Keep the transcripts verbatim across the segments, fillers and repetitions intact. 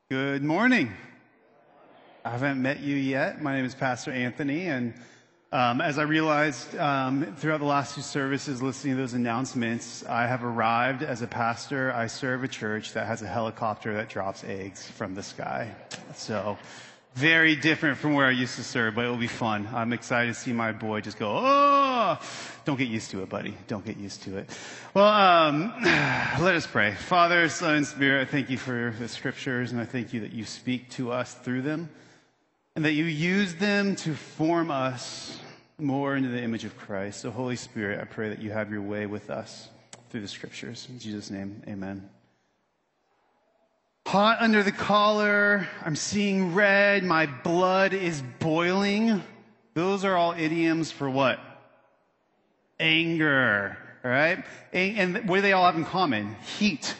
Good morning. I haven't met you yet. My name is Pastor Anthony, and um, as I realized um, throughout the last two services, listening to those announcements, I have arrived as a pastor. I serve a church that has a helicopter that drops eggs from the sky. So, very different from where I used to serve, but it will be fun. I'm excited to see my boy just go, oh! Don't get used to it, buddy. Don't get used to it. Well, um, let us pray. Father, Son, and Spirit, I thank you for the scriptures, and I thank you that you speak to us through them, and that you use them to form us more into the image of Christ. So, Holy Spirit, I pray that you have your way with us through the scriptures. In Jesus' name, amen. Hot under the collar, I'm seeing red, my blood is boiling. Those are all idioms for what? Anger, all right? And what do they all have in common? Heat.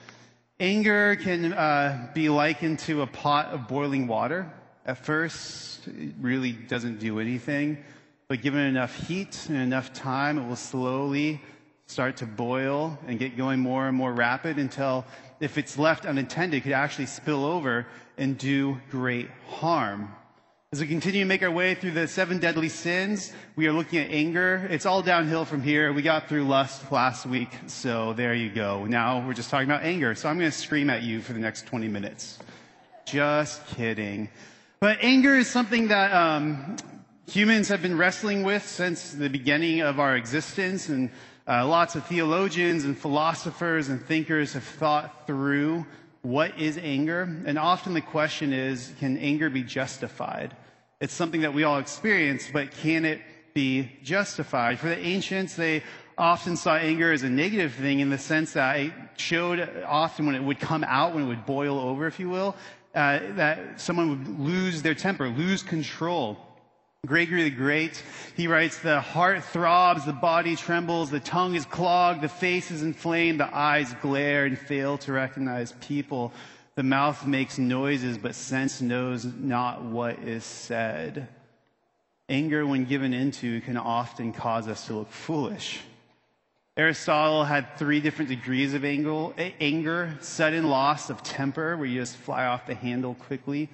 Anger can uh, be likened to a pot of boiling water. At first, it really doesn't do anything, but given enough heat and enough time, it will slowly start to boil and get going more and more rapid until, if it's left unattended, it could actually spill over and do great harm. As we continue to make our way through the seven deadly sins, we are looking at anger. It's all downhill from here. We got through lust last week, so there you go. Now we're just talking about anger, so I'm going to scream at you for the next twenty minutes. Just kidding. But anger is something that um, humans have been wrestling with since the beginning of our existence, and uh, lots of theologians and philosophers and thinkers have thought through what is anger, and often the question is, can anger be justified? It's something that we all experience, but can it be justified? For the ancients, they often saw anger as a negative thing in the sense that it showed often when it would come out, when it would boil over, if you will, uh, that someone would lose their temper, lose control. Gregory the Great, he writes, the heart throbs, the body trembles, the tongue is clogged, the face is inflamed, the eyes glare and fail to recognize people. The mouth makes noises, but sense knows not what is said. Anger, when given into, can often cause us to look foolish. Aristotle had three different degrees of anger: sudden loss of temper, where you just fly off the handle quickly;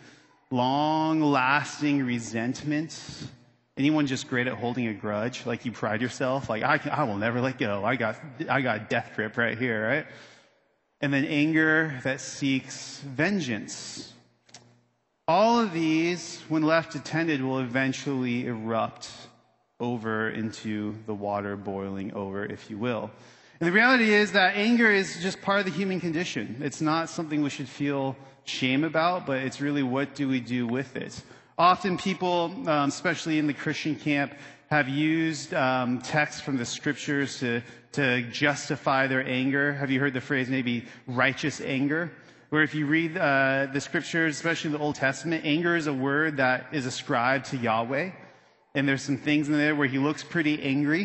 long-lasting resentment. Anyone just great at holding a grudge? Like you pride yourself, like I, can, I will never let go. I got, I got death grip right here, right? And then anger that seeks vengeance. All of these, when left unattended, will eventually erupt over into the water boiling over, if you will. And the reality is that anger is just part of the human condition. It's not something we should feel shame about, but it's really, what do we do with it? Often people, um, especially in the Christian camp, have used um, texts from the scriptures to, to justify their anger. Have you heard the phrase maybe righteous anger? Where if you read uh, the scriptures, especially the Old Testament, anger is a word that is ascribed to Yahweh. And there's some things in there where he looks pretty angry.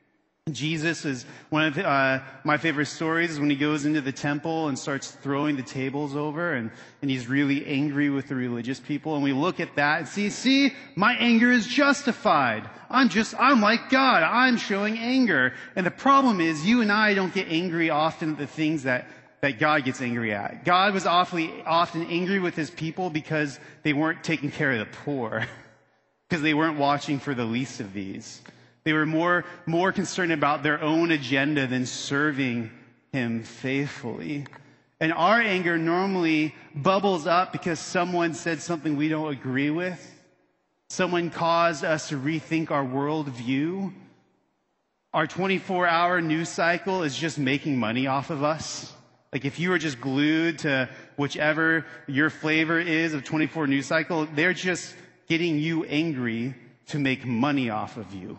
Jesus is one of the, uh, my favorite stories is when he goes into the temple and starts throwing the tables over, and, and he's really angry with the religious people. And we look at that and see, see, my anger is justified. I'm just, I'm like God. I'm showing anger. And the problem is, you and I don't get angry often at the things that, that God gets angry at. God was awfully often angry with his people because they weren't taking care of the poor, because they weren't watching for the least of these. They were more, more concerned about their own agenda than serving him faithfully. And our anger normally bubbles up because someone said something we don't agree with. Someone caused us to rethink our worldview. Our twenty-four hour news cycle is just making money off of us. Like if you were just glued to whichever your flavor is of twenty-four news cycle, they're just getting you angry to make money off of you.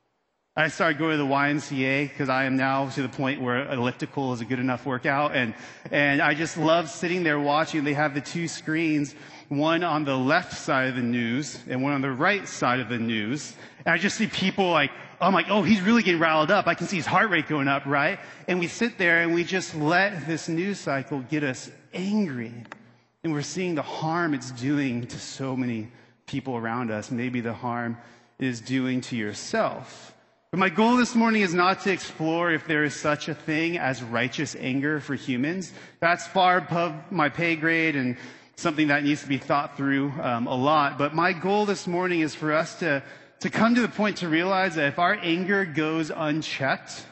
I started going to the Y M C A because I am now to the point where elliptical is a good enough workout. And, and I just love sitting there watching. They have the two screens, one on the left side of the news and one on the right side of the news. And I just see people like, I'm like, oh, he's really getting riled up. I can see his heart rate going up, right? And we sit there and we just let this news cycle get us angry. And we're seeing the harm it's doing to so many people around us. Maybe the harm it is doing to yourself. But my goal this morning is not to explore if there is such a thing as righteous anger for humans. That's far above my pay grade, and something that needs to be thought through um, a lot. But my goal this morning is for us to, to come to the point to realize that if our anger goes unchecked,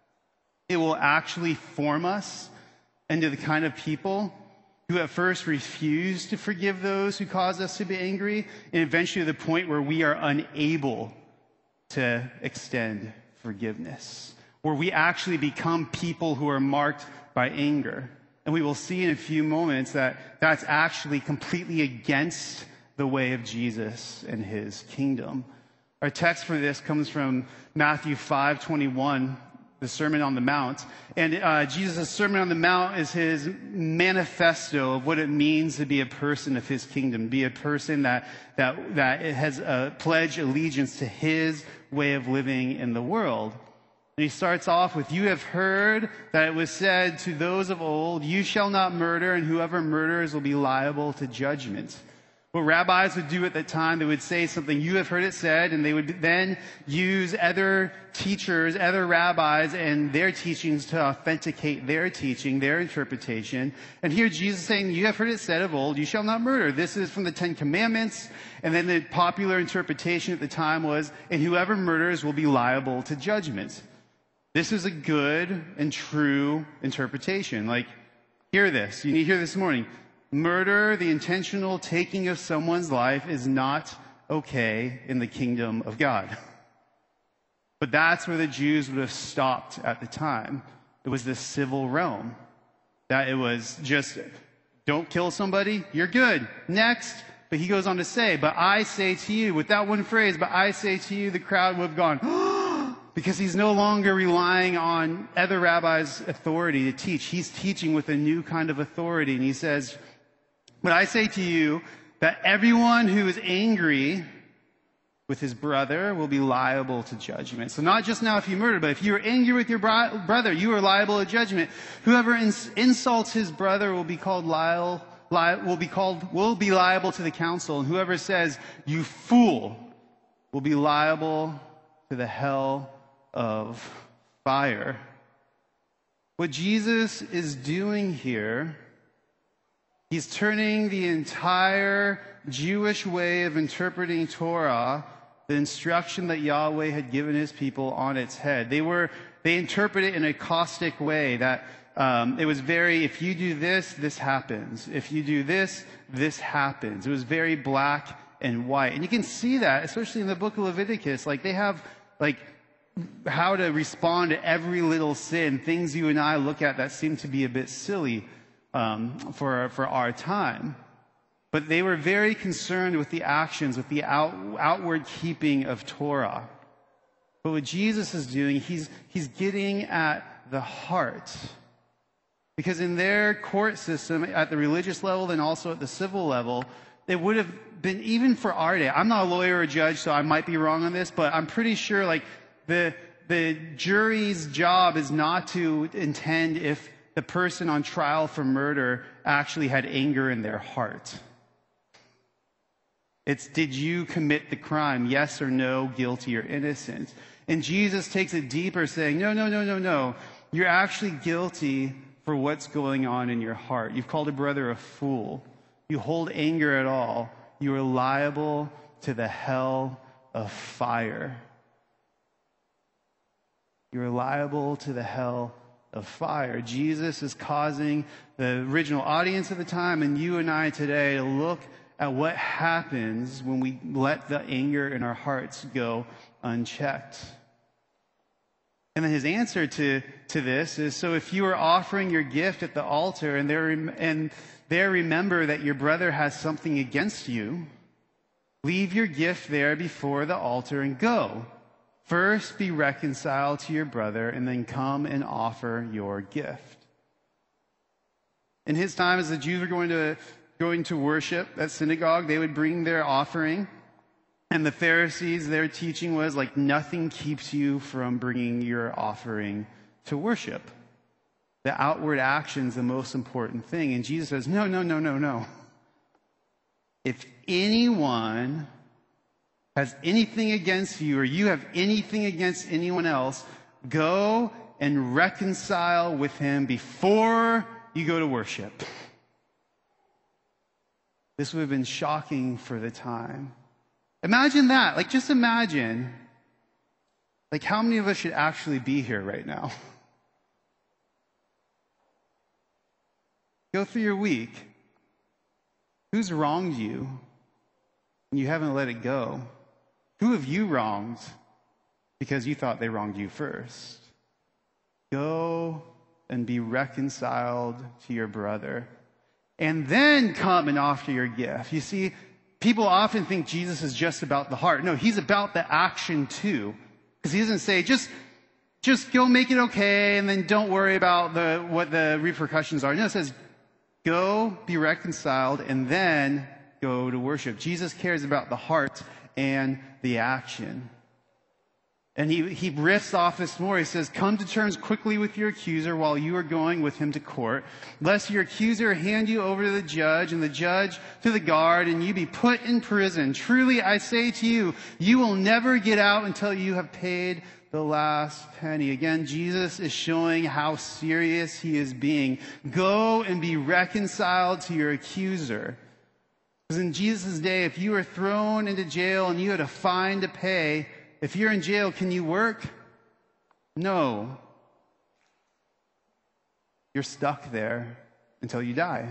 it will actually form us into the kind of people who at first refuse to forgive those who cause us to be angry, and eventually to the point where we are unable to extend forgiveness, where we actually become people who are marked by anger. And we will see in a few moments that that's actually completely against the way of Jesus and his kingdom. Our text for this comes from Matthew five twenty-one, the Sermon on the Mount. And uh, Jesus' Sermon on the Mount is his manifesto of what it means to be a person of his kingdom, be a person that, that, that has uh, pledged allegiance to his way of living in the world. And he starts off with, "You have heard that it was said to those of old, 'You shall not murder, and whoever murders will be liable to judgment.'" What rabbis would do at that time, they would say something, "You have heard it said," and they would then use other teachers, other rabbis, and their teachings to authenticate their teaching, their interpretation. And here Jesus is saying, "You have heard it said of old, you shall not murder." This is from the Ten Commandments. And then the popular interpretation at the time was, "And whoever murders will be liable to judgment." This is a good and true interpretation. Like, hear this. You need to hear this morning. Murder, the intentional taking of someone's life, is not okay in the kingdom of God. But that's where the Jews would have stopped at the time. It was the civil realm. That it was just, don't kill somebody, you're good. Next. But he goes on to say, "But I say to you," with that one phrase, "but I say to you," the crowd would have gone, "Oh," because he's no longer relying on other rabbis' authority to teach. He's teaching with a new kind of authority. And he says, "But I say to you that everyone who is angry with his brother will be liable to judgment." So not just now if you murder, but if you are angry with your bro- brother, you are liable to judgment. "Whoever ins- insults his brother will be called li- li- will be called will be liable to the council, and whoever says, 'You fool,' will be liable to the hell of fire." What Jesus is doing here, he's turning the entire Jewish way of interpreting Torah, the instruction that Yahweh had given his people, on its head. They were, they interpret it in a caustic way that um, it was very, if you do this, this happens. If you do this, this happens. It was very black and white. And you can see that, especially in the book of Leviticus. Like, they have, like, how to respond to every little sin, things you and I look at that seem to be a bit silly um, for, for our time. But they were very concerned with the actions, with the out, outward keeping of Torah. But what Jesus is doing, he's, he's getting at the heart. Because in their court system, at the religious level and also at the civil level, it would have been, even for our day, I'm not a lawyer or a judge, so I might be wrong on this, but I'm pretty sure, like, the, the jury's job is not to intend if the person on trial for murder actually had anger in their heart. It's, did you commit the crime? Yes or no, guilty or innocent? And Jesus takes it deeper, saying, no, no, no, no, no. You're actually guilty for what's going on in your heart. You've called a brother a fool. You hold anger at all, you are liable to the hell of fire. You're liable to the hell of fire. Jesus is causing the original audience at the time and you and I today to look at what happens when we let the anger in our hearts go unchecked. And then his answer to, to this is, so if you are offering your gift at the altar and there, and there remember that your brother has something against you, leave your gift there before the altar and go. First be reconciled to your brother and then come and offer your gift. In his time, as the Jews were going to going to worship at synagogue, they would bring their offering. And the Pharisees, their teaching was like, nothing keeps you from bringing your offering to worship. The outward action's the most important thing. And Jesus says, no, no, no, no, no. If anyone has anything against you, or you have anything against anyone else, go and reconcile with him before you go to worship. This would have been shocking for the time. Imagine that. Like, just imagine, like, how many of us should actually be here right now? Go through your week. Who's wronged you and you haven't let it go? Who have you wronged because you thought they wronged you first? Go and be reconciled to your brother, and then come and offer your gift. You see, people often think Jesus is just about the heart. No, he's about the action too. Because he doesn't say, just, just go make it okay, and then don't worry about the, what the repercussions are. No, it says, go be reconciled, and then go to worship. Jesus cares about the heart and the action. And he, he riffs off this more. He says, come to terms quickly with your accuser while you are going with him to court, lest your accuser hand you over to the judge, and the judge to the guard, and you be put in prison. Truly, I say to you, you will never get out until you have paid the last penny. Again, Jesus is showing how serious he is being. Go and be reconciled to your accuser. Because in Jesus' day, if you were thrown into jail and you had a fine to pay, if you're in jail, can you work? No. You're stuck there until you die.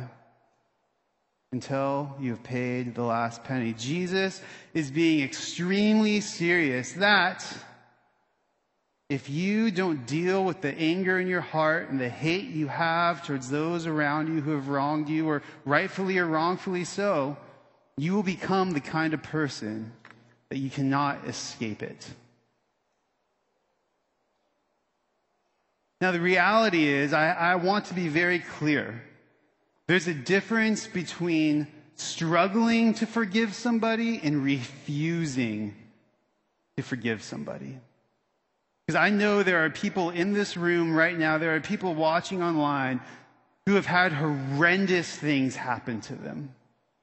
Until you have paid the last penny. Jesus is being extremely serious that if you don't deal with the anger in your heart and the hate you have towards those around you who have wronged you, or rightfully or wrongfully so, you will become the kind of person that you cannot escape it. Now, the reality is, I, I want to be very clear. There's a difference between struggling to forgive somebody and refusing to forgive somebody. Because I know there are people in this room right now, there are people watching online who have had horrendous things happen to them.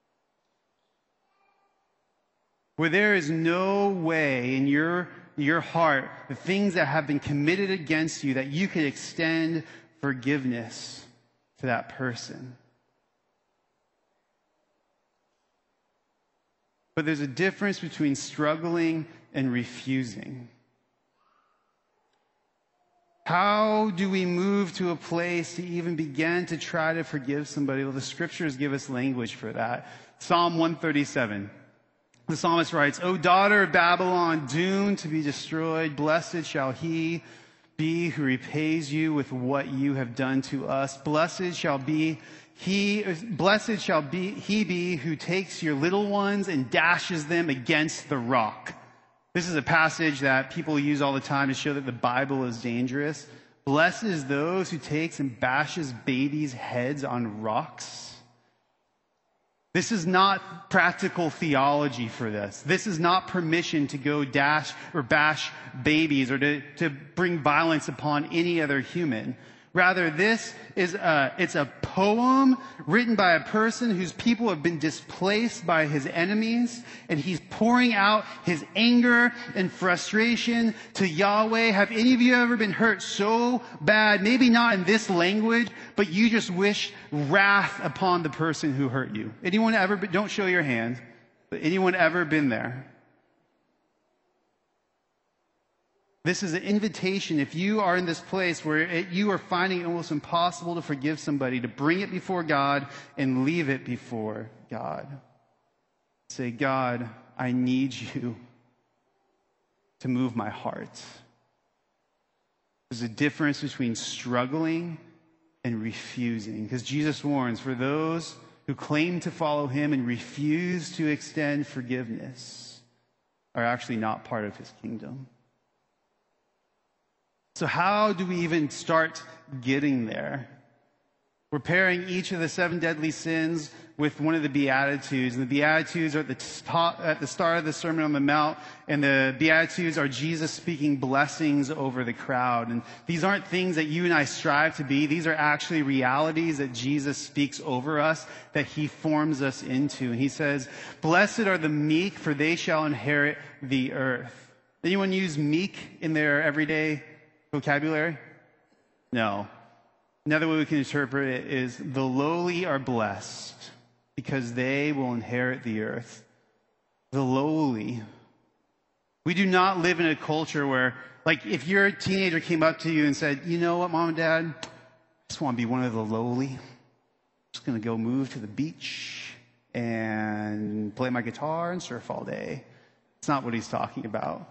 Where there is no way in your, your heart, the things that have been committed against you, that you could extend forgiveness to that person. But there's a difference between struggling and refusing. How do we move to a place to even begin to try to forgive somebody? Well, the scriptures give us language for that. Psalm one thirty-seven. The psalmist writes, O daughter of Babylon, doomed to be destroyed, blessed shall he be who repays you with what you have done to us. Blessed shall be he, blessed shall be he be who takes your little ones and dashes them against the rock. This is a passage that people use all the time to show that the Bible is dangerous. Blessed is those who takes and bashes babies' heads on rocks. This is not practical theology for this. This is not permission to go dash or bash babies or to, to bring violence upon any other human. Rather, this is a, it's a poem written by a person whose people have been displaced by his enemies, and he's pouring out his anger and frustration to Yahweh. Have any of you ever been hurt so bad, maybe not in this language, but you just wish wrath upon the person who hurt you? Anyone ever, don't show your hand, but anyone ever been there? This is an invitation. If you are in this place where it, you are finding it almost impossible to forgive somebody, to bring it before God and leave it before God. Say, God, I need you to move my heart. There's a difference between struggling and refusing. Because Jesus warns, for those who claim to follow him and refuse to extend forgiveness are actually not part of his kingdom. So how do we even start getting there? We're pairing each of the seven deadly sins with one of the Beatitudes. And the Beatitudes are at the, top, at the start of the Sermon on the Mount. And the Beatitudes are Jesus speaking blessings over the crowd. And these aren't things that you and I strive to be. These are actually realities that Jesus speaks over us, that he forms us into. And he says, blessed are the meek, for they shall inherit the earth. Anyone use meek in their everyday vocabulary? No. Another way we can interpret it is the lowly are blessed because they will inherit the earth. The lowly. We do not live in a culture where, like, if your teenager came up to you and said, you know what, Mom and Dad, I just want to be one of the lowly. I'm just going to go move to the beach and play my guitar and surf all day. It's not what he's talking about.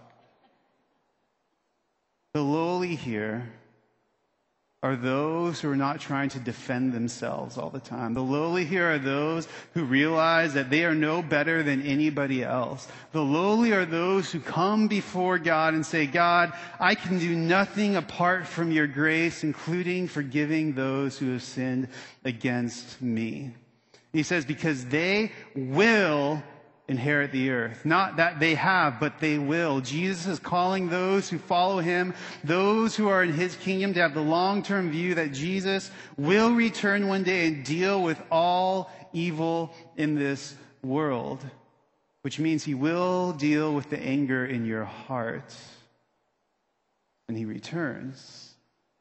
The lowly here are those who are not trying to defend themselves all the time. The lowly here are those who realize that they are no better than anybody else. The lowly are those who come before God and say, God, I can do nothing apart from your grace, including forgiving those who have sinned against me. He says, because they will inherit the earth. Not that they have, but they will. Jesus is calling those who follow him, those who are in his kingdom, to have the long-term view that Jesus will return one day and deal with all evil in this world, which means he will deal with the anger in your heart when he returns.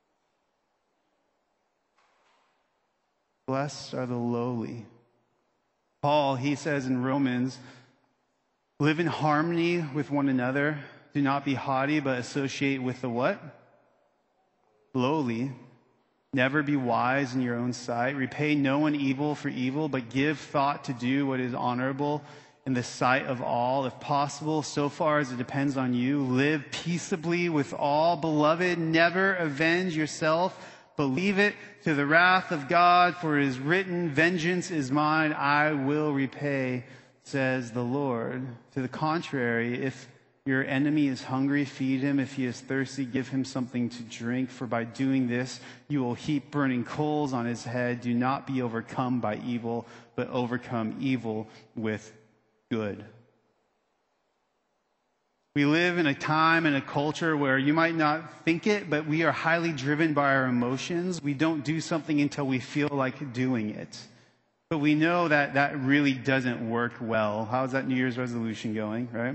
Blessed are the lowly. Paul, he says in Romans, live in harmony with one another. Do not be haughty, but associate with the what? Lowly. Never be wise in your own sight. Repay no one evil for evil, but give thought to do what is honorable in the sight of all. If possible, so far as it depends on you, live peaceably with all. Beloved, never avenge yourself, but leave it to the wrath of God, for it is written, vengeance is mine, I will repay, says the Lord. To the contrary, if your enemy is hungry, feed him. If he is thirsty, give him something to drink. For by doing this, you will heap burning coals on his head. Do not be overcome by evil, but overcome evil with good. We live in a time and a culture where you might not think it, but we are highly driven by our emotions. We don't do something until we feel like doing it. But we know that that really doesn't work well. How's that New Year's resolution going, right?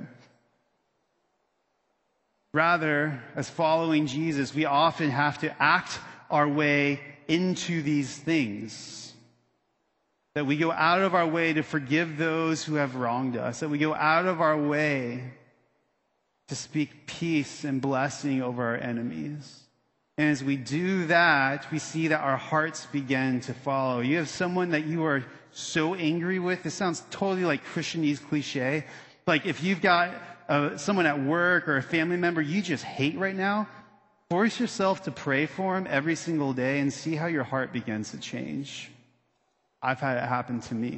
Rather, as following Jesus, we often have to act our way into these things. That we go out of our way to forgive those who have wronged us. That we go out of our way to speak peace and blessing over our enemies. And as we do that, we see that our hearts begin to follow. You have someone that you are so angry with. This sounds totally like Christianese cliche. Like if you've got uh, someone at work or a family member you just hate right now, force yourself to pray for them every single day and see how your heart begins to change. I've had it happen to me.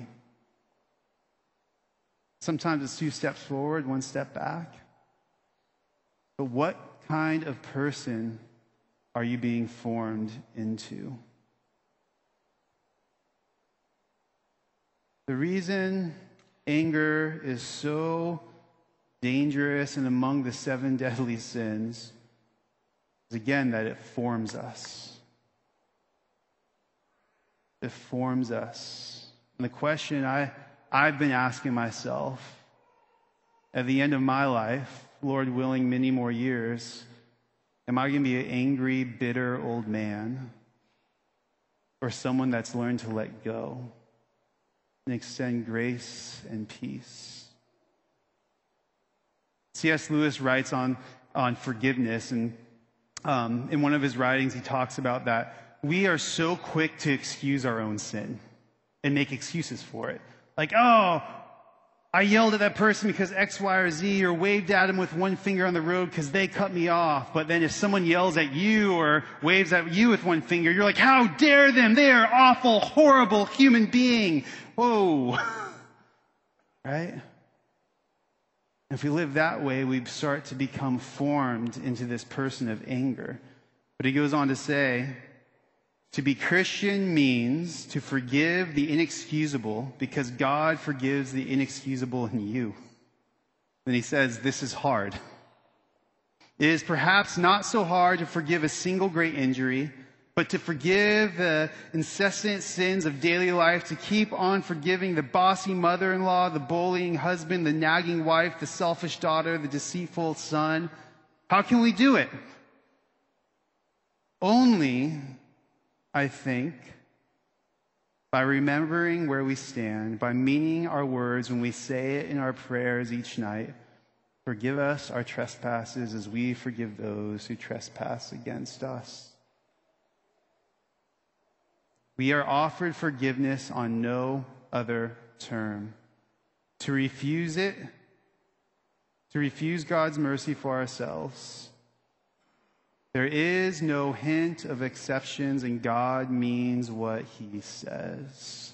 Sometimes it's two steps forward, one step back. But what kind of person are you being formed into? The reason anger is so dangerous and among the seven deadly sins is, again, that it forms us. It forms us. And the question I, I've been asking myself at the end of my life, Lord willing, many more years, am I going to be an angry, bitter old man, or someone that's learned to let go and extend grace and peace? C S Lewis writes on, on forgiveness, and um, in one of his writings he talks about that we are so quick to excuse our own sin and make excuses for it. Like, oh, I yelled at that person because X, Y, or Z, or waved at him with one finger on the road because they cut me off. But then if someone yells at you or waves at you with one finger, you're like, how dare them? They are awful, horrible human being. Whoa. Right? If we live that way, we start to become formed into this person of anger. But he goes on to say, to be Christian means to forgive the inexcusable because God forgives the inexcusable in you. Then he says, this is hard. It is perhaps not so hard to forgive a single great injury, but to forgive the incessant sins of daily life, to keep on forgiving the bossy mother-in-law, the bullying husband, the nagging wife, the selfish daughter, the deceitful son. How can we do it? Only, I think, by remembering where we stand, by meaning our words when we say it in our prayers each night. Forgive us our trespasses as we forgive those who trespass against us. We are offered forgiveness on no other term. To refuse it, to refuse God's mercy for ourselves, there is no hint of exceptions, and God means what he says.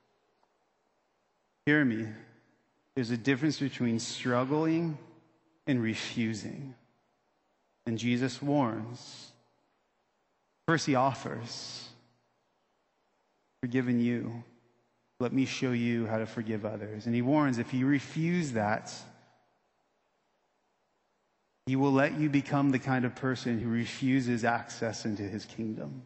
Hear me. There's a difference between struggling and refusing. And Jesus warns. First, he offers. Forgiven you. Let me show you how to forgive others. And he warns, if you refuse that, he will let you become the kind of person who refuses access into his kingdom.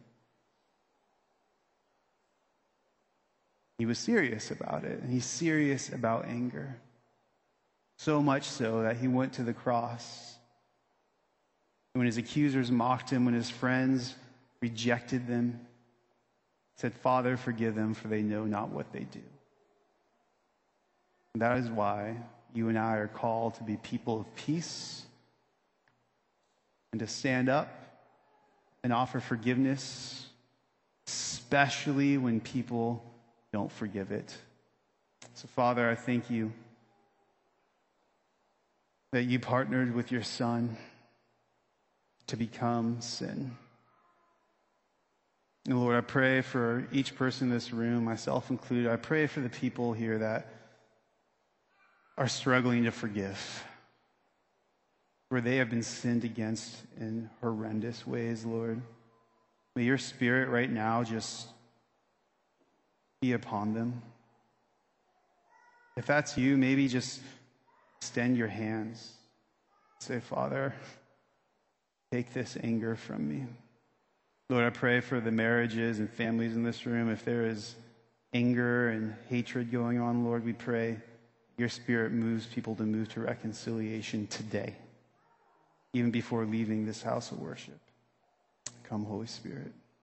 He was serious about it, and he's serious about anger. So much so that he went to the cross. And when his accusers mocked him, when his friends rejected them, he said, Father, forgive them, for they know not what they do. And that is why you and I are called to be people of peace, and to stand up and offer forgiveness, especially when people don't forgive it. So, Father, I thank you that you partnered with your Son to become sin. And Lord, I pray for each person in this room, myself included. I pray for the people here that are struggling to forgive, where they have been sinned against in horrendous ways, Lord. May your Spirit right now just be upon them. If that's you, maybe just extend your hands. Say, Father, take this anger from me. Lord, I pray for the marriages and families in this room. If there is anger and hatred going on, Lord, we pray your Spirit moves people to move to reconciliation today, even before leaving this house of worship. Come, Holy Spirit.